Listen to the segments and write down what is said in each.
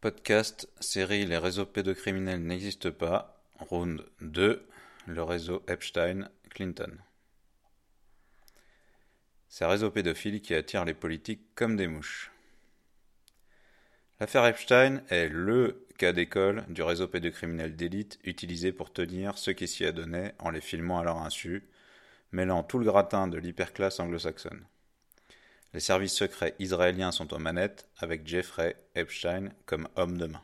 Podcast, série Les réseaux pédocriminels n'existent pas, round 2, le réseau Epstein-Clinton. Ces réseaux pédophiles qui attirent les politiques comme des mouches. L'affaire Epstein est LE cas d'école du réseau pédocriminel d'élite utilisé pour tenir ceux qui s'y adonnaient en les filmant à leur insu, mêlant tout le gratin de l'hyperclasse anglo-saxonne. Les services secrets israéliens sont aux manettes, avec Jeffrey Epstein comme homme de main.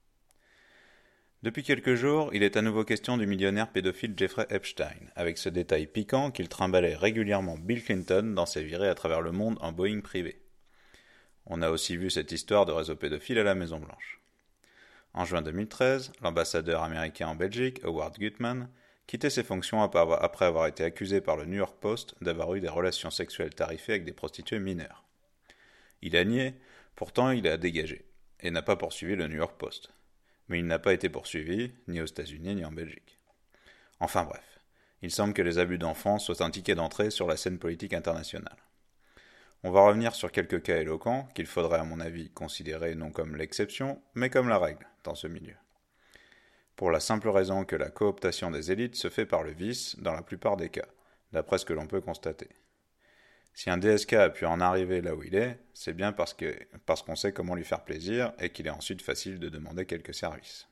Depuis quelques jours, il est à nouveau question du millionnaire pédophile Jeffrey Epstein, avec ce détail piquant qu'il trimballait régulièrement Bill Clinton dans ses virées à travers le monde en Boeing privé. On a aussi vu cette histoire de réseau pédophile à la Maison-Blanche. En juin 2013, l'ambassadeur américain en Belgique, Howard Gutmann, quittait ses fonctions après avoir été accusé par le New York Post d'avoir eu des relations sexuelles tarifées avec des prostituées mineures. Il a nié, pourtant il a dégagé, et n'a pas poursuivi le New York Post. Mais il n'a pas été poursuivi, ni aux États-Unis ni en Belgique. Enfin bref, il semble que les abus d'enfants soient un ticket d'entrée sur la scène politique internationale. On va revenir sur quelques cas éloquents qu'il faudrait à mon avis considérer non comme l'exception, mais comme la règle dans ce milieu. Pour la simple raison que la cooptation des élites se fait par le vice dans la plupart des cas, d'après ce que l'on peut constater. Si un DSK a pu en arriver là où il est, c'est bien parce qu'on sait comment lui faire plaisir et qu'il est ensuite facile de demander quelques services.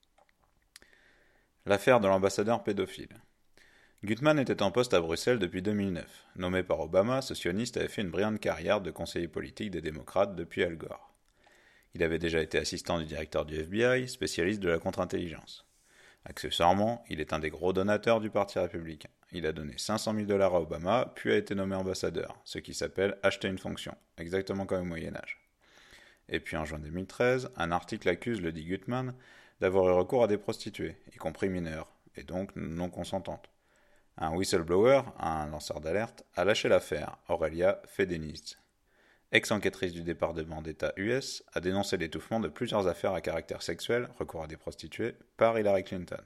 L'affaire de l'ambassadeur pédophile. Gutmann était en poste à Bruxelles depuis 2009. Nommé par Obama, ce sioniste avait fait une brillante carrière de conseiller politique des démocrates depuis Al Gore. Il avait déjà été assistant du directeur du FBI, spécialiste de la contre-intelligence. Accessoirement, il est un des gros donateurs du Parti républicain. Il a donné 500 000 $ à Obama, puis a été nommé ambassadeur, ce qui s'appelle acheter une fonction, exactement comme au Moyen-Âge. Et puis en juin 2013, un article accuse le dit Gutmann d'avoir eu recours à des prostituées, y compris mineures, et donc non consentantes. Un whistleblower, un lanceur d'alerte, a lâché l'affaire, Aurelia Fedeniz. Ex-enquêtrice du département d'État US, a dénoncé l'étouffement de plusieurs affaires à caractère sexuel, recours à des prostituées, par Hillary Clinton.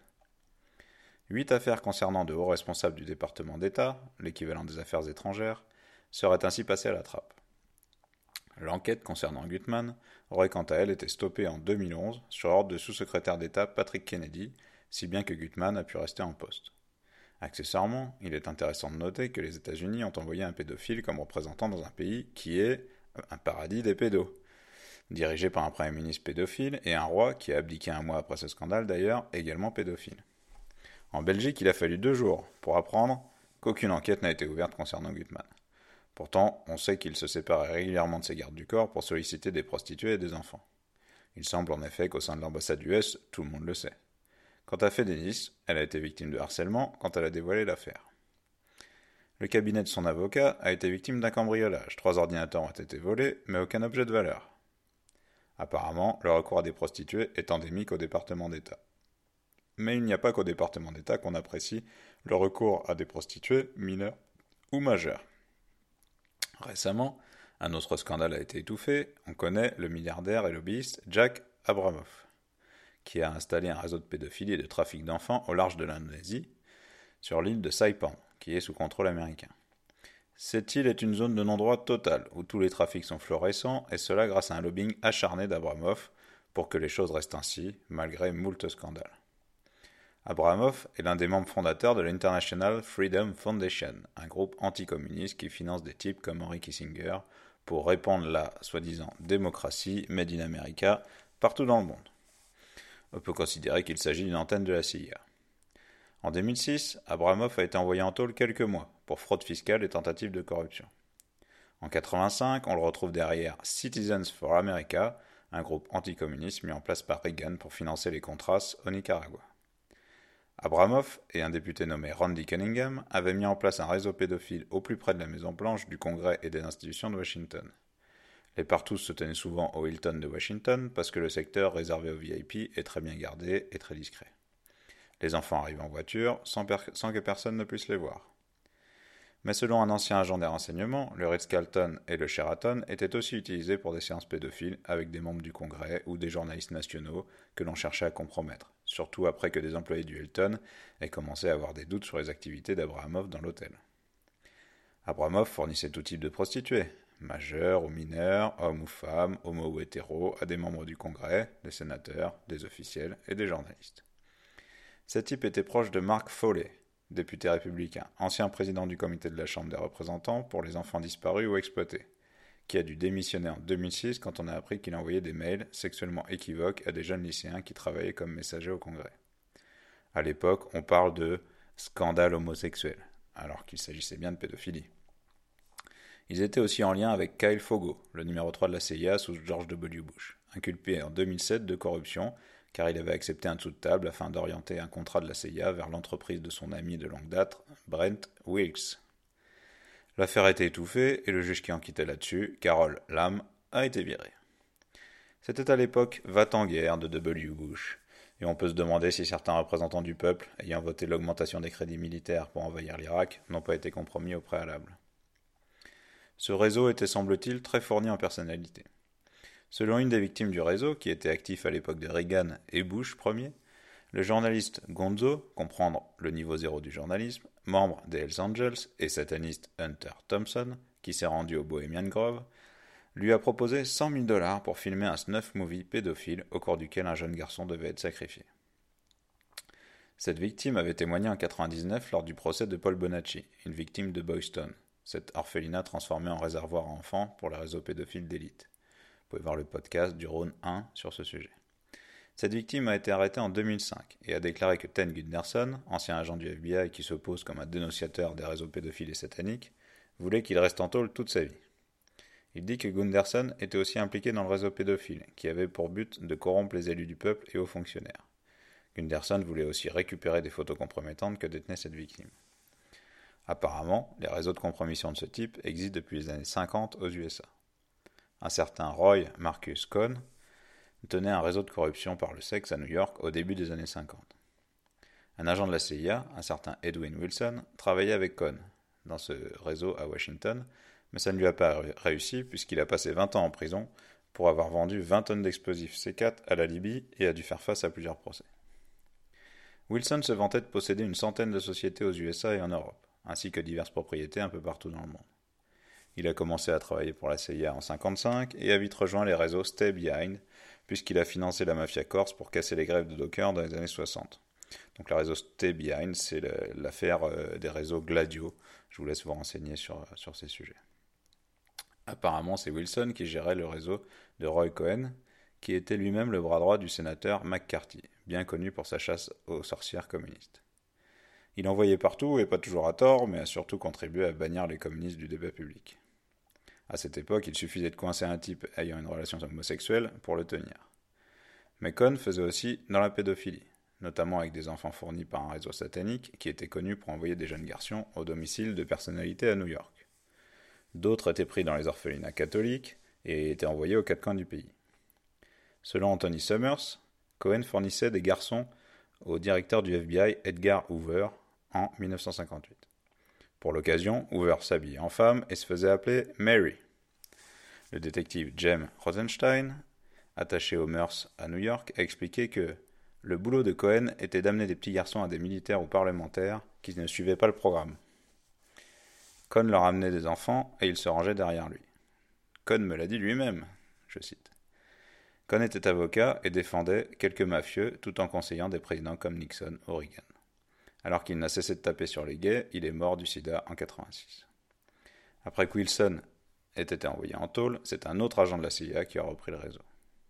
8 affaires concernant de hauts responsables du département d'État, l'équivalent des affaires étrangères, seraient ainsi passées à la trappe. L'enquête concernant Gutmann aurait quant à elle été stoppée en 2011 sur ordre de sous-secrétaire d'État Patrick Kennedy, si bien que Gutmann a pu rester en poste. Accessoirement, il est intéressant de noter que les États-Unis ont envoyé un pédophile comme représentant dans un pays qui est un paradis des pédos, dirigé par un premier ministre pédophile et un roi qui a abdiqué un mois après ce scandale d'ailleurs, également pédophile. En Belgique, il a fallu 2 jours pour apprendre qu'aucune enquête n'a été ouverte concernant Gutmann. Pourtant, on sait qu'il se séparait régulièrement de ses gardes du corps pour solliciter des prostituées et des enfants. Il semble en effet qu'au sein de l'ambassade US, tout le monde le sait. Quant à Fedeniz, elle a été victime de harcèlement quand elle a dévoilé l'affaire. Le cabinet de son avocat a été victime d'un cambriolage. 3 ordinateurs ont été volés, mais aucun objet de valeur. Apparemment, le recours à des prostituées est endémique au département d'État. Mais il n'y a pas qu'au département d'État qu'on apprécie le recours à des prostituées mineures ou majeures. Récemment, un autre scandale a été étouffé. On connaît le milliardaire et lobbyiste Jack Abramoff, qui a installé un réseau de pédophilie et de trafic d'enfants au large de l'Indonésie, sur l'île de Saipan, qui est sous contrôle américain. Cette île est une zone de non-droit totale, où tous les trafics sont florissants, et cela grâce à un lobbying acharné d'Abramoff, pour que les choses restent ainsi, malgré moult scandales. Abramoff est l'un des membres fondateurs de l'International Freedom Foundation, un groupe anticommuniste qui finance des types comme Henry Kissinger pour répandre la, soi-disant, démocratie made in America partout dans le monde. On peut considérer qu'il s'agit d'une antenne de la CIA. En 2006, Abramoff a été envoyé en tôle quelques mois pour fraude fiscale et tentative de corruption. En 1985, on le retrouve derrière Citizens for America, un groupe anticommuniste mis en place par Reagan pour financer les Contras au Nicaragua. Abramoff et un député nommé Randy Cunningham avaient mis en place un réseau pédophile au plus près de la Maison-Blanche, du Congrès et des institutions de Washington. Les partous se tenaient souvent au Hilton de Washington parce que le secteur réservé aux VIP est très bien gardé et très discret. Les enfants arrivent en voiture sans que personne ne puisse les voir. Mais selon un ancien agent des renseignements, le Ritz-Carlton et le Sheraton étaient aussi utilisés pour des séances pédophiles avec des membres du Congrès ou des journalistes nationaux que l'on cherchait à compromettre, surtout après que des employés du Hilton aient commencé à avoir des doutes sur les activités d'Abramoff dans l'hôtel. Abramoff fournissait tout type de prostituées, majeurs ou mineurs, hommes ou femmes, homo ou hétéros, à des membres du Congrès, des sénateurs, des officiels et des journalistes. Cet type était proche de Mark Foley, député républicain, ancien président du comité de la Chambre des représentants pour les enfants disparus ou exploités, qui a dû démissionner en 2006 quand on a appris qu'il envoyait des mails sexuellement équivoques à des jeunes lycéens qui travaillaient comme messagers au Congrès. À l'époque, on parle de scandale homosexuel, alors qu'il s'agissait bien de pédophilie. Ils étaient aussi en lien avec Kyle Fogo, le numéro 3 de la CIA sous George W. Bush, inculpé en 2007 de corruption car il avait accepté un dessous de table afin d'orienter un contrat de la CIA vers l'entreprise de son ami de longue date, Brent Wilkes. L'affaire a été étouffée et le juge qui enquêtait là-dessus, Carol Lam, a été viré. C'était à l'époque va-t-en-guerre de W. Bush, et on peut se demander si certains représentants du peuple, ayant voté l'augmentation des crédits militaires pour envahir l'Irak, n'ont pas été compromis au préalable. Ce réseau était, semble-t-il, très fourni en personnalités. Selon une des victimes du réseau, qui était actif à l'époque de Reagan et Bush Ier, le journaliste Gonzo, comprendre le niveau zéro du journalisme, membre des Hells Angels et sataniste Hunter Thompson, qui s'est rendu au Bohemian Grove, lui a proposé $100 000 pour filmer un snuff movie pédophile au cours duquel un jeune garçon devait être sacrifié. Cette victime avait témoigné en 1999 lors du procès de Paul Bonacci, une victime de Boys Town, cet orphelinat transformé en réservoir à enfants pour les réseaux pédophiles d'élite. Vous pouvez voir le podcast du Rhône 1 sur ce sujet. Cette victime a été arrêtée en 2005 et a déclaré que Ten Gunderson, ancien agent du FBI qui se pose comme un dénonciateur des réseaux pédophiles et sataniques, voulait qu'il reste en tôle toute sa vie. Il dit que Gunderson était aussi impliqué dans le réseau pédophile, qui avait pour but de corrompre les élus du peuple et hauts fonctionnaires. Gunderson voulait aussi récupérer des photos compromettantes que détenait cette victime. Apparemment, les réseaux de compromission de ce type existent depuis les années 50 aux USA. Un certain Roy Marcus Cohn tenait un réseau de corruption par le sexe à New York au début des années 50. Un agent de la CIA, un certain Edwin Wilson, travaillait avec Cohn dans ce réseau à Washington, mais ça ne lui a pas réussi puisqu'il a passé 20 ans en prison pour avoir vendu 20 tonnes d'explosifs C4 à la Libye et a dû faire face à plusieurs procès. Wilson se vantait de posséder une centaine de sociétés aux USA et en Europe, ainsi que diverses propriétés un peu partout dans le monde. Il a commencé à travailler pour la CIA en 1955 et a vite rejoint les réseaux Stay Behind, puisqu'il a financé la mafia corse pour casser les grèves de dockers dans les années 60. Donc le réseau Stay Behind, c'est l'affaire des réseaux Gladio. Je vous laisse vous renseigner sur ces sujets. Apparemment, c'est Wilson qui gérait le réseau de Roy Cohn, qui était lui-même le bras droit du sénateur McCarthy, bien connu pour sa chasse aux sorcières communistes. Il envoyait partout, et pas toujours à tort, mais a surtout contribué à bannir les communistes du débat public. À cette époque, il suffisait de coincer un type ayant une relation homosexuelle pour le tenir. Mais Cohn faisait aussi dans la pédophilie, notamment avec des enfants fournis par un réseau satanique qui était connu pour envoyer des jeunes garçons au domicile de personnalités à New York. D'autres étaient pris dans les orphelinats catholiques et étaient envoyés aux quatre coins du pays. Selon Anthony Summers, Cohen fournissait des garçons au directeur du FBI Edgar Hoover en 1958. Pour l'occasion, Hoover s'habillait en femme et se faisait appeler Mary. Le détective James Rosenstein, attaché aux mœurs à New York, a expliqué que le boulot de Cohen était d'amener des petits garçons à des militaires ou parlementaires qui ne suivaient pas le programme. Cohen leur amenait des enfants et il se rangeait derrière lui. Cohen me l'a dit lui-même, je cite. Cohen était avocat et défendait quelques mafieux tout en conseillant des présidents comme Nixon ou Reagan. Alors qu'il n'a cessé de taper sur les gays, il est mort du sida en 1986. Après que Wilson ait été envoyé en tôle, c'est un autre agent de la CIA qui a repris le réseau.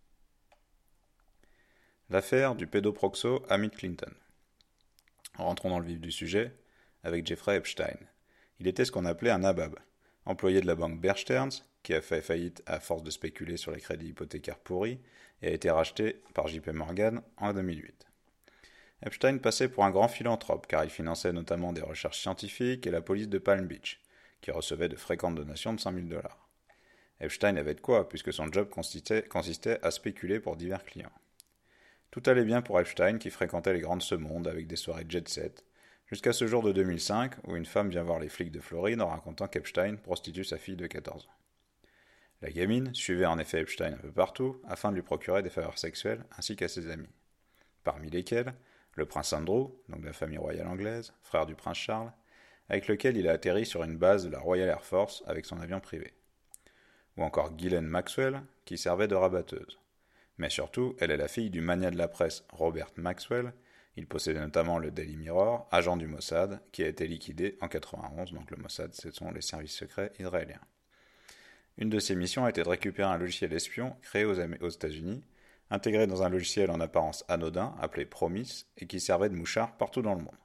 L'affaire du pédoproxo Hamid Clinton. Rentrons dans le vif du sujet avec Jeffrey Epstein. Il était ce qu'on appelait un nabab, employé de la banque Bear Stearns, qui a fait faillite à force de spéculer sur les crédits hypothécaires pourris et a été racheté par JP Morgan en 2008. Epstein passait pour un grand philanthrope car il finançait notamment des recherches scientifiques et la police de Palm Beach, qui recevait de fréquentes donations de $100 000. Epstein avait de quoi, puisque son job consistait à spéculer pour divers clients. Tout allait bien pour Epstein qui fréquentait les grandes semondes avec des soirées jet-set, jusqu'à ce jour de 2005 où une femme vient voir les flics de Floride en racontant qu'Epstein prostitue sa fille de 14 ans. La gamine suivait en effet Epstein un peu partout afin de lui procurer des faveurs sexuelles ainsi qu'à ses amis. Parmi lesquels, le prince Andrew, donc de la famille royale anglaise, frère du prince Charles, avec lequel il a atterri sur une base de la Royal Air Force avec son avion privé. ou encore Ghislaine Maxwell, qui servait de rabatteuse. Mais surtout, elle est la fille du magnat de la presse Robert Maxwell. Il possédait notamment le Daily Mirror, agent du Mossad, qui a été liquidé en 1991, donc le Mossad, ce sont les services secrets israéliens. Une de ses missions a été de récupérer un logiciel espion créé aux États-Unis, intégré dans un logiciel en apparence anodin appelé Promis et qui servait de mouchard partout dans le monde.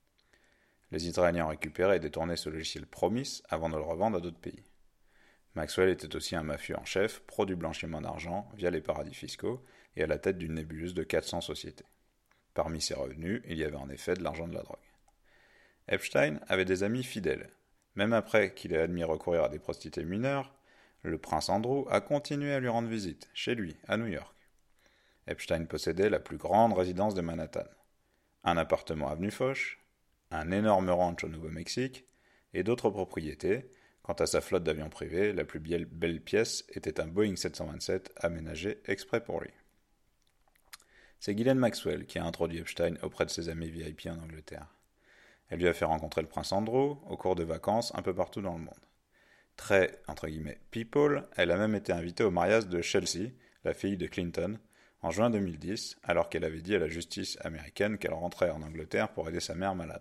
Les Israéliens ont récupéré et détourné ce logiciel Promis avant de le revendre à d'autres pays. Maxwell était aussi un mafieux en chef, pro du blanchiment d'argent via les paradis fiscaux et à la tête d'une nébuleuse de 400 sociétés. Parmi ses revenus, il y avait en effet de l'argent de la drogue. Epstein avait des amis fidèles. Même après qu'il ait admis recourir à des prostituées mineures, le prince Andrew a continué à lui rendre visite, chez lui, à New York. Epstein possédait la plus grande résidence de Manhattan. Un appartement avenue Foch, un énorme ranch au Nouveau-Mexique, et d'autres propriétés. Quant à sa flotte d'avions privés, la plus belle pièce était un Boeing 727 aménagé exprès pour lui. C'est Ghislaine Maxwell qui a introduit Epstein auprès de ses amis VIP en Angleterre. Elle lui a fait rencontrer le prince Andrew au cours de vacances un peu partout dans le monde. Très, entre guillemets, people, elle a même été invitée au mariage de Chelsea, la fille de Clinton, en juin 2010, alors qu'elle avait dit à la justice américaine qu'elle rentrait en Angleterre pour aider sa mère malade.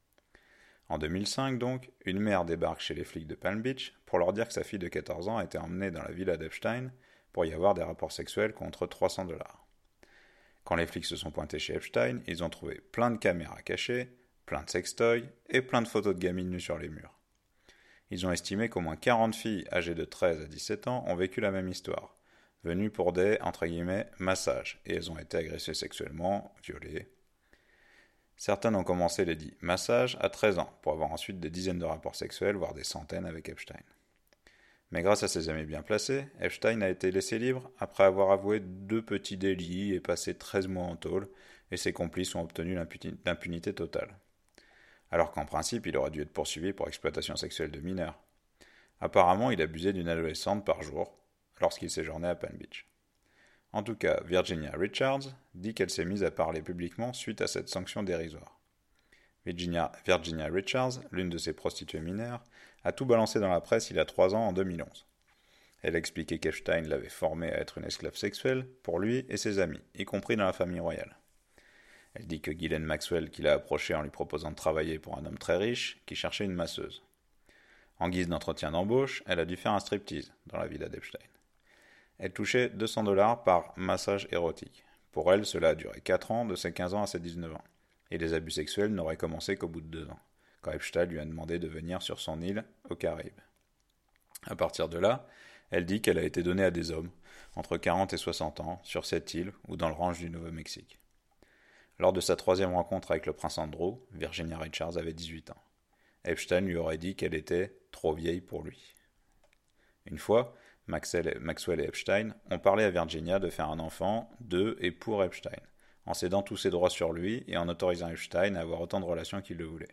En 2005 donc, une mère débarque chez les flics de Palm Beach pour leur dire que sa fille de 14 ans a été emmenée dans la villa d'Epstein pour y avoir des rapports sexuels contre $300. Quand les flics se sont pointés chez Epstein, ils ont trouvé plein de caméras cachées, plein de sextoys et plein de photos de gamines nues sur les murs. Ils ont estimé qu'au moins 40 filles âgées de 13 à 17 ans ont vécu la même histoire, venues pour des, entre guillemets, massages, et elles ont été agressées sexuellement, violées. Certaines ont commencé les dits massages à 13 ans, pour avoir ensuite des dizaines de rapports sexuels, voire des centaines avec Epstein. Mais grâce à ses amis bien placés, Epstein a été laissé libre après avoir avoué 2 petits délits et passé 13 mois en tôle, et ses complices ont obtenu l'impunité totale. Alors qu'en principe, il aurait dû être poursuivi pour exploitation sexuelle de mineurs. Apparemment, il abusait d'une adolescente par jour lorsqu'il séjournait à Palm Beach. En tout cas, Virginia Richards dit qu'elle s'est mise à parler publiquement suite à cette sanction dérisoire. Virginia Richards, l'une de ses prostituées mineures, a tout balancé dans la presse il y a 3 ans en 2011. Elle a expliqué qu'Epstein l'avait formée à être une esclave sexuelle pour lui et ses amis, y compris dans la famille royale. Elle dit que Ghislaine Maxwell qui l'a approchée en lui proposant de travailler pour un homme très riche qui cherchait une masseuse. En guise d'entretien d'embauche, elle a dû faire un striptease dans la villa d'Epstein. Elle touchait $200 par massage érotique. Pour elle, cela a duré 4 ans, de ses 15 ans à ses 19 ans. Et les abus sexuels n'auraient commencé qu'au bout de 2 ans, quand Epstein lui a demandé de venir sur son île, aux Caraïbes. À partir de là, elle dit qu'elle a été donnée à des hommes, entre 40 et 60 ans, sur cette île ou dans le ranch du Nouveau-Mexique. Lors de sa 3e rencontre avec le prince Andrew, Virginia Richards avait 18 ans. Epstein lui aurait dit qu'elle était trop vieille pour lui. Une fois, Maxwell et Epstein ont parlé à Virginia de faire un enfant de et pour Epstein, en cédant tous ses droits sur lui et en autorisant Epstein à avoir autant de relations qu'il le voulait.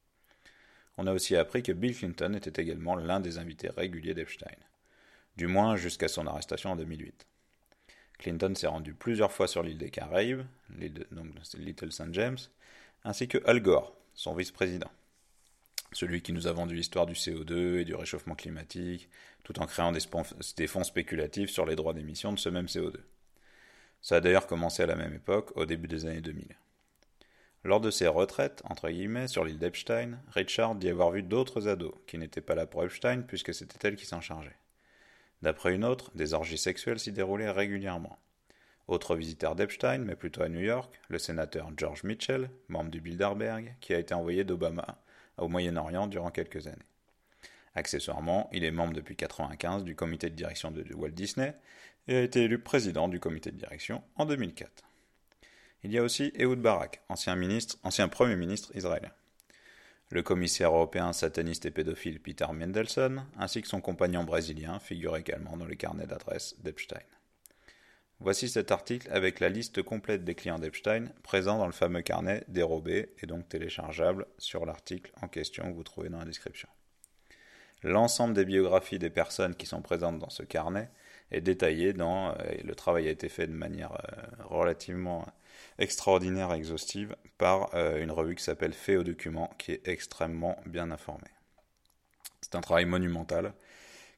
On a aussi appris que Bill Clinton était également l'un des invités réguliers d'Epstein, du moins jusqu'à son arrestation en 2008. Clinton s'est rendu plusieurs fois sur l'île des Caraïbes, Little St. James, ainsi que Al Gore, son vice-président. Celui qui nous a vendu l'histoire du CO2 et du réchauffement climatique, tout en créant des fonds spéculatifs sur les droits d'émission de ce même CO2. Ça a d'ailleurs commencé à la même époque, au début des années 2000. Lors de ses retraites, entre guillemets, sur l'île d'Epstein, Richard dit avoir vu d'autres ados, qui n'étaient pas là pour Epstein puisque c'était elle qui s'en chargeait. D'après une autre, des orgies sexuelles s'y déroulaient régulièrement. Autre visiteur d'Epstein, mais plutôt à New York, le sénateur George Mitchell, membre du Bilderberg, qui a été envoyé d'Obama au Moyen-Orient durant quelques années. Accessoirement, il est membre depuis 1995 du comité de direction de Walt Disney et a été élu président du comité de direction en 2004. Il y a aussi Ehud Barak, ancien Premier ministre israélien. Le commissaire européen sataniste et pédophile Peter Mandelson, ainsi que son compagnon brésilien, figurent également dans les carnets d'adresses d'Epstein. Voici cet article avec la liste complète des clients d'Epstein présents dans le fameux carnet dérobé et donc téléchargeable sur l'article en question que vous trouvez dans la description. L'ensemble des biographies des personnes qui sont présentes dans ce carnet est détaillé et le travail a été fait de manière relativement extraordinaire et exhaustive par une revue qui s'appelle Fait aux documents, qui est extrêmement bien informée. C'est un travail monumental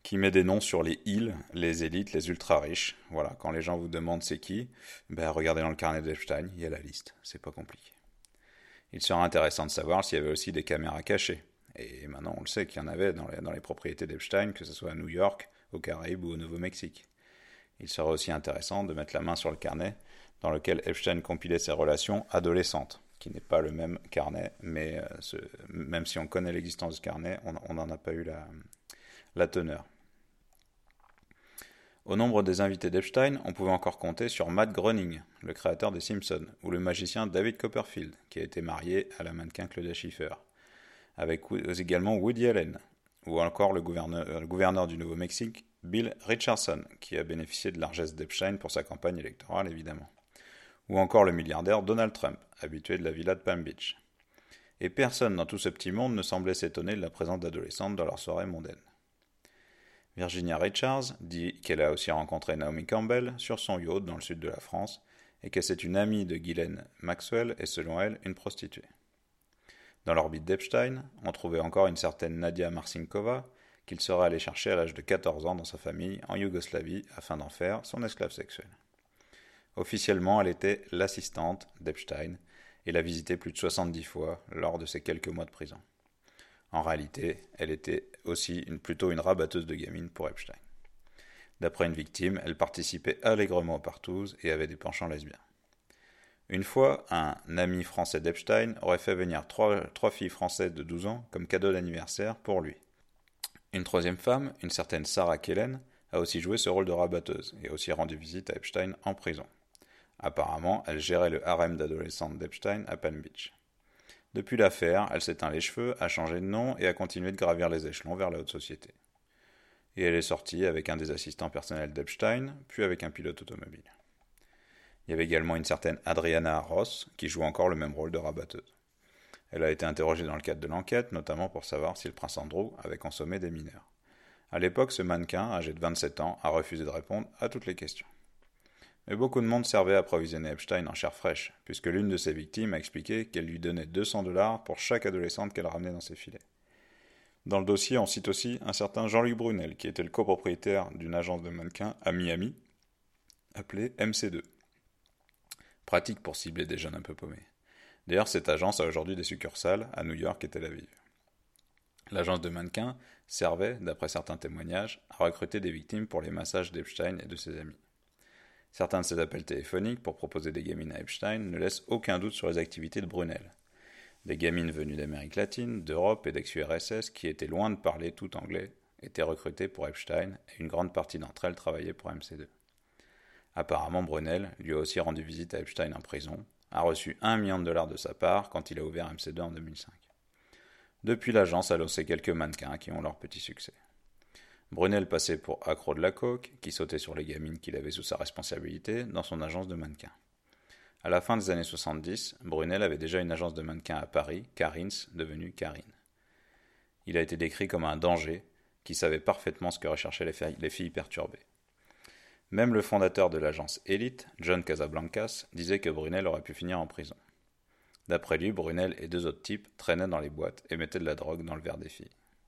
qui met des noms sur les îles, les élites, les ultra-riches. Voilà, quand les gens vous demandent c'est qui, ben regardez dans le carnet d'Epstein, il y a la liste, c'est pas compliqué. Il sera intéressant de savoir s'il y avait aussi des caméras cachées. Et maintenant, on le sait qu'il y en avait dans les propriétés d'Epstein, que ce soit à New York, aux Caraïbes ou au Nouveau-Mexique. Il serait aussi intéressant de mettre la main sur le carnet dans lequel Epstein compilait ses relations adolescentes, qui n'est pas le même carnet, mais même si on connaît l'existence de ce carnet, on n'en a pas eu la teneur. Au nombre des invités d'Epstein, on pouvait encore compter sur Matt Groening, le créateur des Simpsons, ou le magicien David Copperfield, qui a été marié à la mannequin Claudia Schiffer, avec également Woody Allen, ou encore le gouverneur du Nouveau-Mexique, Bill Richardson, qui a bénéficié de largesse d'Epstein pour sa campagne électorale évidemment, ou encore le milliardaire Donald Trump, habitué de la villa de Palm Beach. Et personne dans tout ce petit monde ne semblait s'étonner de la présence d'adolescentes dans leur soirée mondaine. Virginia Richards dit qu'elle a aussi rencontré Naomi Campbell sur son yacht dans le sud de la France et que c'est une amie de Ghislaine Maxwell et selon elle une prostituée. Dans l'orbite d'Epstein, on trouvait encore une certaine Nadia Marcinkova qu'il serait allé chercher à l'âge de 14 ans dans sa famille en Yougoslavie afin d'en faire son esclave sexuel. Officiellement, elle était l'assistante d'Epstein et l'a visité plus de 70 fois lors de ses quelques mois de prison. En réalité, elle était aussi plutôt une rabatteuse de gamines pour Epstein. D'après une victime, elle participait allègrement aux partouzes et avait des penchants lesbiens. Une fois, un ami français d'Epstein aurait fait venir trois filles françaises de 12 ans comme cadeau d'anniversaire pour lui. Une troisième femme, une certaine Sarah Kellen, a aussi joué ce rôle de rabatteuse et a aussi rendu visite à Epstein en prison. Apparemment, elle gérait le harem d'adolescentes d'Epstein à Palm Beach. Depuis l'affaire, elle s'est teint les cheveux, a changé de nom et a continué de gravir les échelons vers la haute société. Et elle est sortie avec un des assistants personnels d'Epstein, puis avec un pilote automobile. Il y avait également une certaine Adriana Ross, qui joue encore le même rôle de rabatteuse. Elle a été interrogée dans le cadre de l'enquête, notamment pour savoir si le prince Andrew avait consommé des mineurs. À l'époque, ce mannequin, âgé de 27 ans, a refusé de répondre à toutes les questions. Mais beaucoup de monde servait à approvisionner Epstein en chair fraîche, puisque l'une de ses victimes a expliqué qu'elle lui donnait $200 pour chaque adolescente qu'elle ramenait dans ses filets. Dans le dossier, on cite aussi un certain Jean-Luc Brunel, qui était le copropriétaire d'une agence de mannequins à Miami, appelée MC2. Pratique pour cibler des jeunes un peu paumés. D'ailleurs, cette agence a aujourd'hui des succursales à New York et Tel Aviv. L'agence de mannequins servait, d'après certains témoignages, à recruter des victimes pour les massages d'Epstein et de ses amis. Certains de ces appels téléphoniques pour proposer des gamines à Epstein ne laissent aucun doute sur les activités de Brunel. Des gamines venues d'Amérique latine, d'Europe et d'ex-URSS qui étaient loin de parler tout anglais étaient recrutées pour Epstein et une grande partie d'entre elles travaillaient pour MC2. Apparemment, Brunel lui a aussi rendu visite à Epstein en prison, a reçu $1 million de sa part quand il a ouvert MC2 en 2005. Depuis, l'agence a lancé quelques mannequins qui ont leur petit succès. Brunel passait pour accro de la coke, qui sautait sur les gamines qu'il avait sous sa responsabilité dans son agence de mannequins. À la fin des années 70, Brunel avait déjà une agence de mannequins à Paris, Carins, devenue Karine. Il a été décrit comme un danger, qui savait parfaitement ce que recherchaient les filles perturbées. Même le fondateur de l'agence Elite, John Casablancas, disait que Brunel aurait pu finir en prison. D'après lui, Brunel et 2 autres types traînaient dans les boîtes et mettaient de la drogue dans le verre des filles.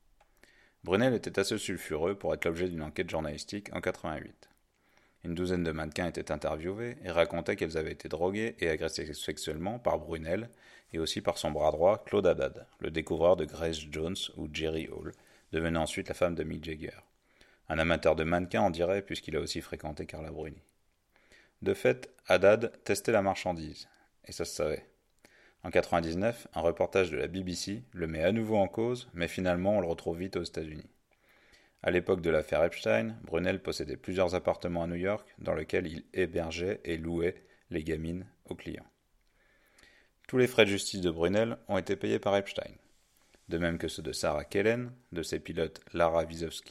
Brunel était assez sulfureux pour être l'objet d'une enquête journalistique en 88. Une douzaine de mannequins étaient interviewés et racontaient qu'elles avaient été droguées et agressées sexuellement par Brunel et aussi par son bras droit Claude Haddad, le découvreur de Grace Jones ou Jerry Hall, devenant ensuite la femme de Mick Jagger. Un amateur de mannequins en dirait puisqu'il a aussi fréquenté Carla Bruni. De fait, Haddad testait la marchandise, et ça se savait. En 1999, un reportage de la BBC le met à nouveau en cause, mais finalement on le retrouve vite aux États-Unis. À l'époque de l'affaire Epstein, Brunel possédait plusieurs appartements à New York dans lesquels il hébergeait et louait les gamines aux clients. Tous les frais de justice de Brunel ont été payés par Epstein, de même que ceux de Sarah Kellen, de ses pilotes Lara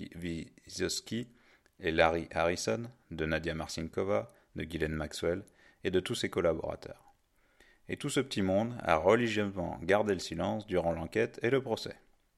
Wiesoski et Larry Harrison, de Nadia Marcinkova, de Ghislaine Maxwell et de tous ses collaborateurs. Et tout ce petit monde a religieusement gardé le silence durant l'enquête et le procès.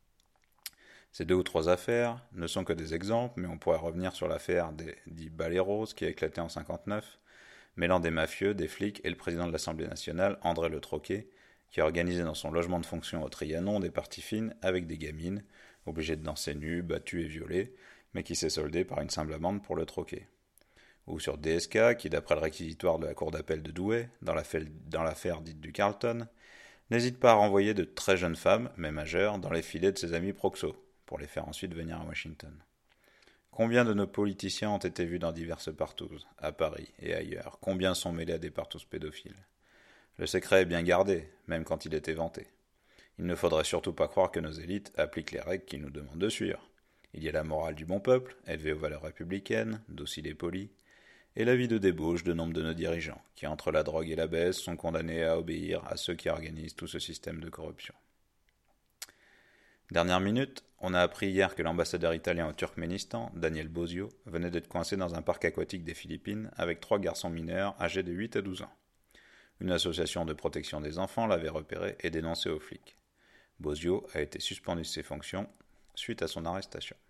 Ces 2 ou 3 affaires ne sont que des exemples, mais on pourrait revenir sur l'affaire des dits balais roses qui a éclaté en 1959, mêlant des mafieux, des flics et le président de l'Assemblée nationale, André Le Troquet, qui a organisé dans son logement de fonction au Trianon des parties fines avec des gamines, obligées de danser nues, battues et violées, mais qui s'est soldée par une simple amende pour le troquet. Ou sur DSK, qui d'après le réquisitoire de la cour d'appel de Douai, dans l'affaire dite du Carlton, n'hésite pas à renvoyer de très jeunes femmes, mais majeures, dans les filets de ses amis proxos, pour les faire ensuite venir à Washington. Combien de nos politiciens ont été vus dans diverses partouzes, à Paris et ailleurs? Combien sont mêlés à des partouzes pédophiles? Le secret est bien gardé, même quand il est éventé. Il ne faudrait surtout pas croire que nos élites appliquent les règles qu'ils nous demandent de suivre. Il y a la morale du bon peuple, élevée aux valeurs républicaines, docile et poli, et la vie de débauche de nombre de nos dirigeants, qui entre la drogue et la baisse sont condamnés à obéir à ceux qui organisent tout ce système de corruption. Dernière minute, on a appris hier que l'ambassadeur italien au Turkménistan, Daniel Bosio, venait d'être coincé dans un parc aquatique des Philippines avec 3 garçons mineurs âgés de 8 à 12 ans. Une association de protection des enfants l'avait repéré et dénoncé aux flics. Bosio a été suspendu de ses fonctions suite à son arrestation.